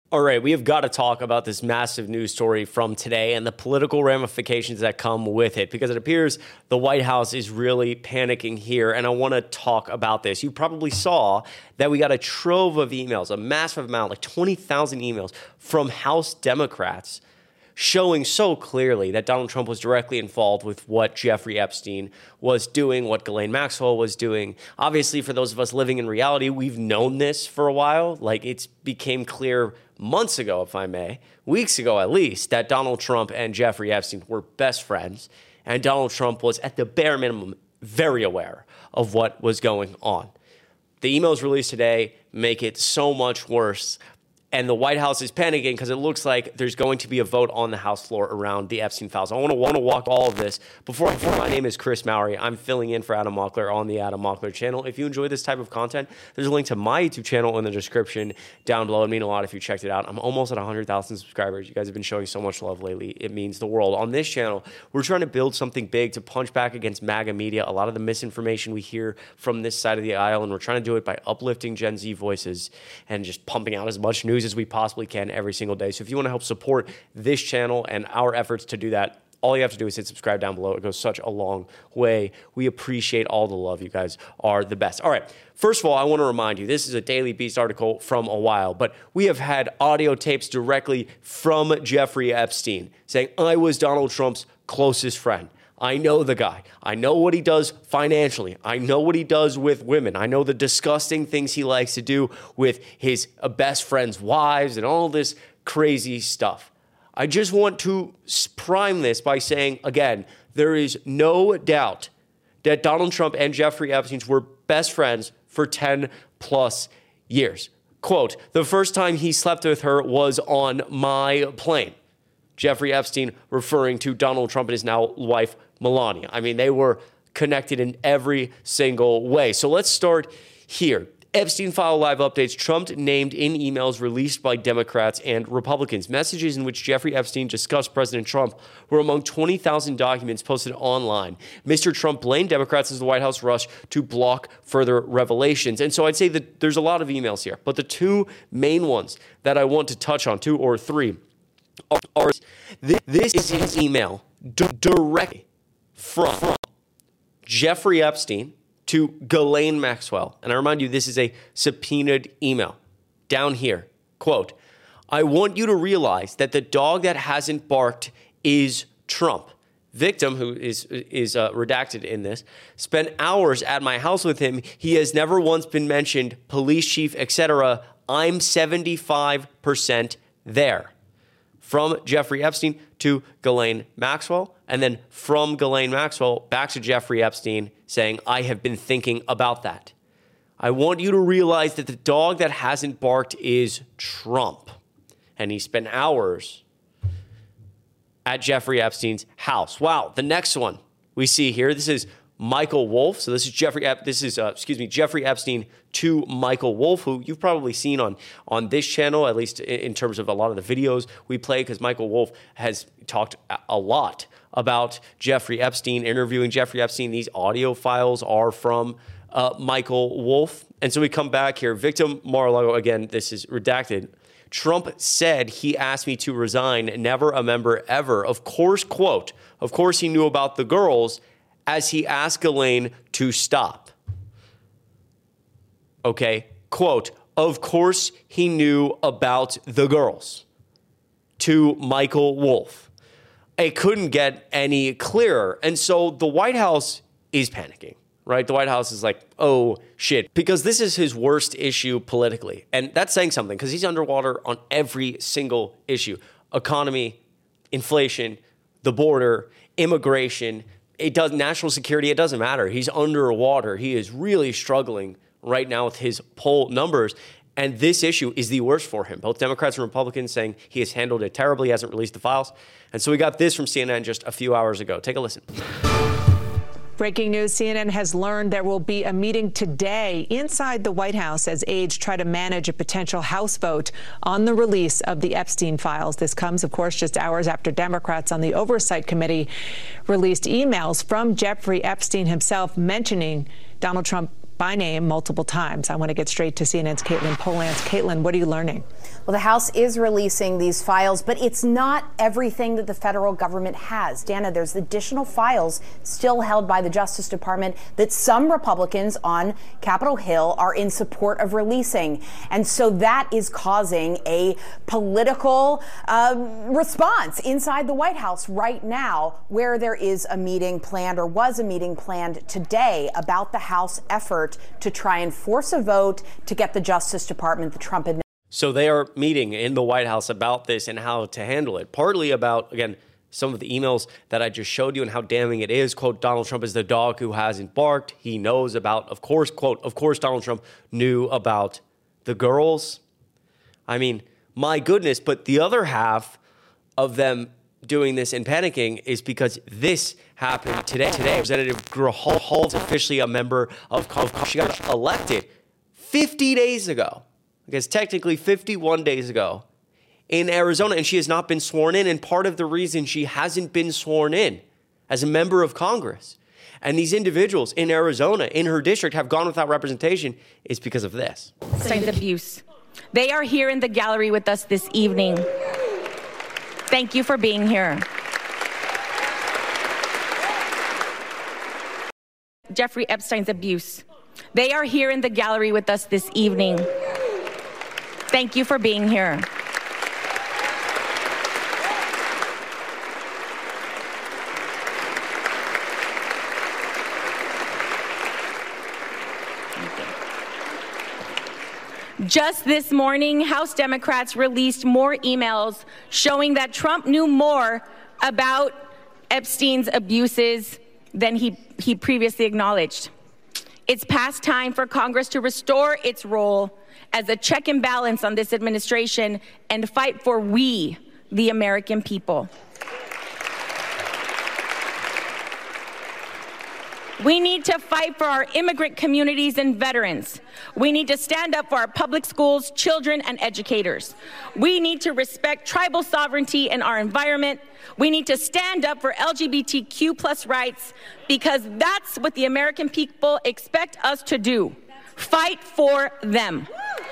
All right, we have got to talk about this massive news story from today and the political ramifications that come with it, because it appears the White House is really panicking here, and I want to talk about this. You probably saw that we got a trove of emails, a massive amount, like 20,000 emails from House Democrats showing so clearly that Donald Trump was directly involved with what Jeffrey Epstein was doing, what Ghislaine Maxwell was doing. Obviously, for those of us living in reality, we've known this for a while. Like, it's became clear months ago, if I may, weeks ago at least, that Donald Trump and Jeffrey Epstein were best friends. And Donald Trump was, at the bare minimum, very aware of what was going on. The emails released today make it so much worse. And the White House is panicking because it looks like there's going to be a vote on the House floor around the Epstein files. I want to walk all of this. Before my name is Chris Mowry. I'm filling in for Adam Mockler on the Adam Mockler channel. If you enjoy this type of content, there's a link to my YouTube channel in the description down below. It'd mean a lot if you checked it out. I'm almost at 100,000 subscribers. You guys have been showing so much love lately. It means the world. On this channel, we're trying to build something big to punch back against MAGA media, a lot of the misinformation we hear from this side of the aisle, and we're trying to do it by uplifting Gen Z voices and just pumping out as much news as we possibly can every single day. So if you want to help support this channel and our efforts to do that, all you have to do is hit subscribe down below. It goes such a long way. We appreciate all the love. You guys are the best. All right. First of all, I want to remind you, this is a Daily Beast article from a while, but we have had audio tapes directly from Jeffrey Epstein saying, I was Donald Trump's closest friend. I know the guy. I know what he does financially. I know what he does with women. I know the disgusting things he likes to do with his best friends' wives and all this crazy stuff. I just want to prime this by saying, again, there is no doubt that Donald Trump and Jeffrey Epstein were best friends for 10 plus years. Quote, the first time he slept with her was on my plane. Jeffrey Epstein referring to Donald Trump and his now wife, Melania. I mean, they were connected in every single way. So let's start here. Epstein file live updates. Trump named in emails released by Democrats and Republicans. Messages in which Jeffrey Epstein discussed President Trump were among 20,000 documents posted online. Mr. Trump blamed Democrats as the White House rushed to block further revelations. And so I'd say that there's a lot of emails here, but the two main ones that I want to touch on, two or three, are this is his email directly from Jeffrey Epstein to Ghislaine Maxwell. And I remind you, this is a subpoenaed email. Down here, quote, I want you to realize that the dog that hasn't barked is Trump. Victim, who is redacted in this, spent hours at my house with him. He has never once been mentioned, police chief, etc. I'm 75% there. From Jeffrey Epstein to Ghislaine Maxwell, and then from Ghislaine Maxwell back to Jeffrey Epstein saying, I have been thinking about that. I want you to realize that the dog that hasn't barked is Trump. And he spent hours at Jeffrey Epstein's house. Wow, the next one we see here, this is Michael Wolff. So this is Jeffrey Epstein to Michael Wolff, who you've probably seen on this channel, at least in terms of a lot of the videos we play, because Michael Wolff has talked a lot about Jeffrey Epstein, interviewing Jeffrey Epstein. These audio files are from Michael Wolff. And so we come back here. Victim Mar-a-Lago, again, this is redacted. Trump said he asked me to resign, never a member ever. Of course, quote, of course he knew about the girls, as he asked Ghislaine to stop. Okay, quote, of course he knew about the girls. To Michael Wolff. It couldn't get any clearer. And so the White House is panicking, right? The White House is like, oh, shit, because this is his worst issue politically. And that's saying something, because he's underwater on every single issue. Economy, inflation, the border, immigration, national security, it doesn't matter. He's underwater. He is really struggling right now with his poll numbers. And this issue is the worst for him. Both Democrats and Republicans saying he has handled it terribly, hasn't released the files. And so we got this from CNN just a few hours ago. Take a listen. Breaking news, CNN has learned there will be a meeting today inside the White House as aides try to manage a potential House vote on the release of the Epstein files. This comes, of course, just hours after Democrats on the Oversight Committee released emails from Jeffrey Epstein himself mentioning Donald Trump by name multiple times. I want to get straight to CNN's Caitlin Polantz. Caitlin, what are you learning? Well, the House is releasing these files, but it's not everything that the federal government has. Dana, there's additional files still held by the Justice Department that some Republicans on Capitol Hill are in support of releasing. And so that is causing a political response inside the White House right now, where there is a meeting planned, or was a meeting planned today, about the House effort to try and force a vote to get the Justice Department, the Trump administration. So they are meeting in the White House about this and how to handle it. Partly about, again, some of the emails that I just showed you and how damning it is. Quote, Donald Trump is the dog who hasn't barked. He knows about, of course, quote, of course, Donald Trump knew about the girls. I mean, my goodness. But the other half of them doing this and panicking is because this happened today. Representative Grahal is officially a member of Congress. She got elected 50 days ago. I guess technically 51 days ago in Arizona, and she has not been sworn in. And part of the reason she hasn't been sworn in as a member of Congress, and these individuals in Arizona, in her district, have gone without representation, is because of this. Abuse. They are here in the gallery with us this evening. Thank you for being here. Jeffrey Epstein's abuse. They are here in the gallery with us this evening. Thank you for being here. Just this morning, House Democrats released more emails showing that Trump knew more about Epstein's abuses than he previously acknowledged. It's past time for Congress to restore its role as a check and balance on this administration and fight for we, the American people. We need to fight for our immigrant communities and veterans. We need to stand up for our public schools, children, and educators. We need to respect tribal sovereignty and our environment. We need to stand up for LGBTQ+ rights, because that's what the American people expect us to do. Fight for them.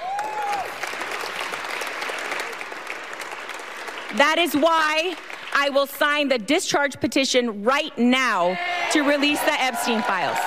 That is why I will sign the discharge petition right now to release the Epstein files.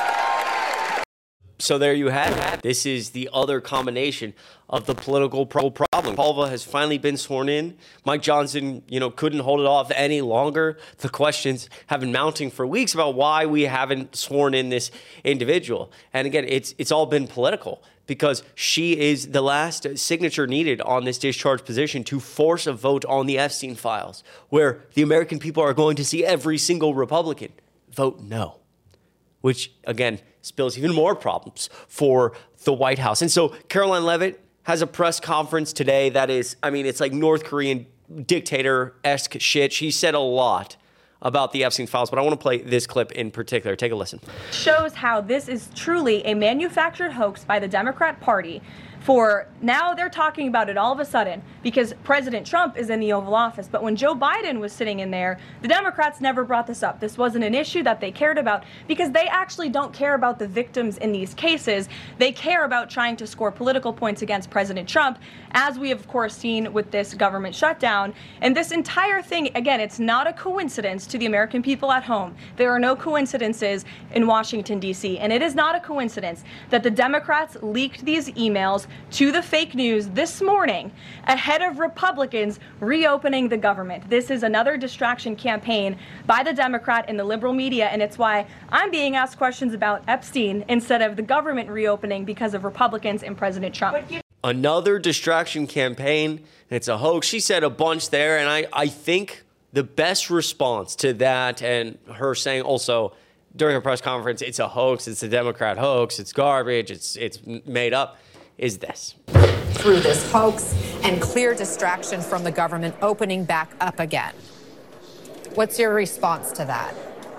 So there you have it. This is the other combination of the political problem. Paula has finally been sworn in. Mike Johnson, couldn't hold it off any longer. The questions have been mounting for weeks about why we haven't sworn in this individual. And again, it's all been political, because she is the last signature needed on this discharge position to force a vote on the Epstein files, where the American people are going to see every single Republican vote no, which, again, spills even more problems for the White House. And so Caroline Leavitt has a press conference today that is, it's like North Korean dictator-esque shit. She said a lot about the Epstein files, but I want to play this clip in particular. Take a listen. Shows how this is truly a manufactured hoax by the Democrat Party. For now, they're talking about it all of a sudden because President Trump is in the Oval Office. But when Joe Biden was sitting in there, the Democrats never brought this up. This wasn't an issue that they cared about because they actually don't care about the victims in these cases. They care about trying to score political points against President Trump, as we have, of course, seen with this government shutdown. And this entire thing, again, it's not a coincidence to the American people at home. There are no coincidences in Washington, D.C. And it is not a coincidence that the Democrats leaked these emails to the fake news this morning ahead of Republicans reopening the government. This is another distraction campaign by the Democrat and the liberal media, and it's why I'm being asked questions about Epstein instead of the government reopening because of Republicans and President Trump. Another distraction campaign. It's a hoax. She said a bunch there, and I think the best response to that, and her saying also during a press conference, it's a hoax, it's a Democrat hoax, it's garbage, it's made up, is this. Through this hoax and clear distraction from the government opening back up again. What's your response to that?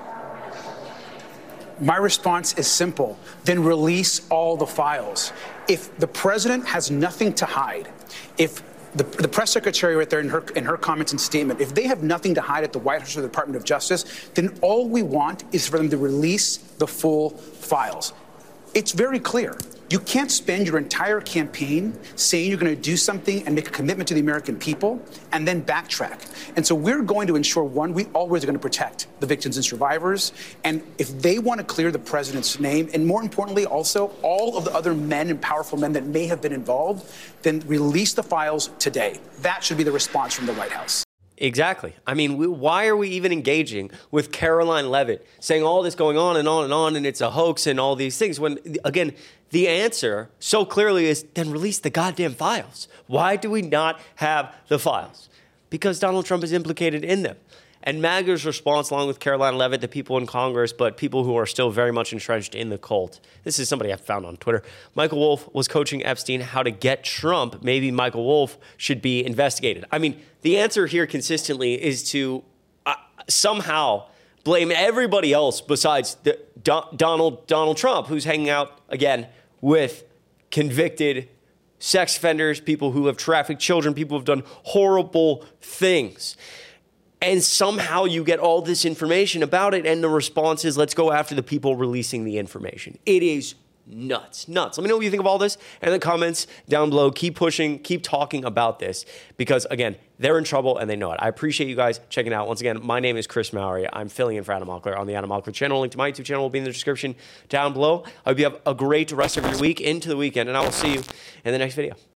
My response is simple. Then release all the files. If the president has nothing to hide, if the press secretary right there in her comments and statement, if they have nothing to hide at the White House or the Department of Justice, then all we want is for them to release the full files. It's very clear. You can't spend your entire campaign saying you're going to do something and make a commitment to the American people and then backtrack. And so we're going to ensure, one, we always are going to protect the victims and survivors. And if they want to clear the president's name, and more importantly, also all of the other men and powerful men that may have been involved, then release the files today. That should be the response from the White House. Exactly. I mean, why are we even engaging with Caroline Leavitt saying all this going on and on and on, and it's a hoax and all these things, when, again, the answer so clearly is then release the goddamn files. Why do we not have the files? Because Donald Trump is implicated in them. And MAGA's response, along with Caroline Leavitt, the people in Congress, but people who are still very much entrenched in the cult. This is somebody I found on Twitter. Michael Wolff was coaching Epstein how to get Trump. Maybe Michael Wolff should be investigated. I mean, the answer here consistently is to somehow blame everybody else besides Donald Trump, who's hanging out, again, with convicted sex offenders, people who have trafficked children, people who have done horrible things. And somehow you get all this information about it, and the response is, let's go after the people releasing the information. It is nuts. Let me know what you think of all this in the comments down below. Keep pushing, keep talking about this, because, again, they're in trouble and they know it. I appreciate you guys checking out. Once again, my name is Chris Mowry. I'm filling in for Adam Mockler on the Adam Mockler channel. Link to my YouTube channel will be in the description down below. I hope you have a great rest of your week into the weekend, and I will see you in the next video.